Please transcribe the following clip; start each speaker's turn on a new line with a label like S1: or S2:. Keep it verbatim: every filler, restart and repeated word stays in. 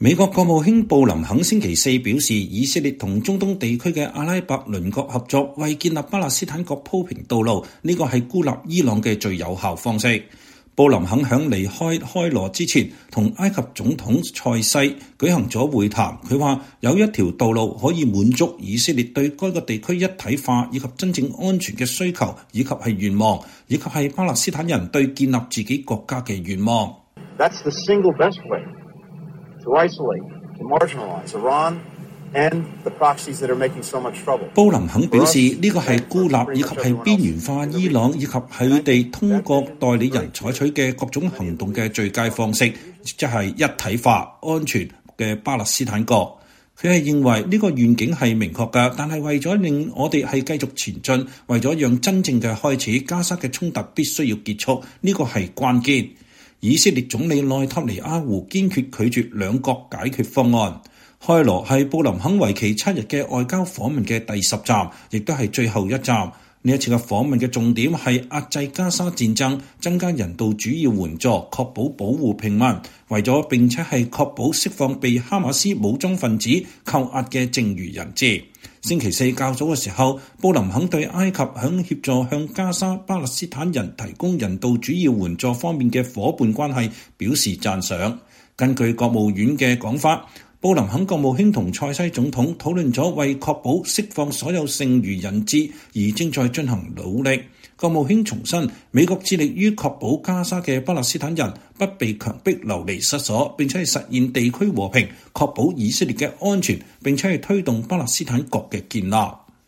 S1: 美國國務卿布林肯星期四表示，以色列同中東地區嘅阿拉伯鄰國合作，為建立巴勒斯坦國鋪平道路，呢個係孤立伊朗嘅最有效方式。布林肯響離開開羅之前，同埃及總統塞西舉行咗會談。佢話有一條道路可以滿足以色列對該個地區一體化以及真正安全嘅需求，以及係願望，以及係巴勒斯坦人對建立自己國家嘅願望。
S2: That's the single best way to isolate, to marginalize Iran and the proxies that are making so much trouble.
S1: 布林肯表示，呢個係孤立以及係邊緣化伊朗以及佢哋通過代理人採取嘅各種行動嘅最佳方式，即係一體化、安全嘅巴勒斯坦國。佢係認為呢個願景係明確㗎，但係為咗令我哋係繼續前進，為咗讓真正嘅開始，加沙嘅衝突必須要結束，呢個係關鍵。以色列總理內塔尼亞胡堅決拒絕兩國解決方案。開羅係布林肯為期七日嘅外交訪問嘅第十站，亦都係最後一站。呢一次嘅訪問嘅重點係壓制加沙戰爭，增加人道主要援助，確保保護平民，為咗並且係確保釋放被哈馬斯武裝分子扣押嘅剩餘人質。星期四較早嘅時候，布林肯對埃及響協助向加沙巴勒斯坦人提供人道主要援助方面嘅夥伴關係表示讚賞。根據國務院嘅講法，布林肯國務卿同塞西總統討論咗為確保釋放所有剩餘人質而正在進行努力。國務卿重申，美國致力於確保加沙嘅巴勒斯坦人不被強迫流離失所，並且係實現地區和平，確保以色列嘅安全，並且係推動巴勒斯坦國嘅建立。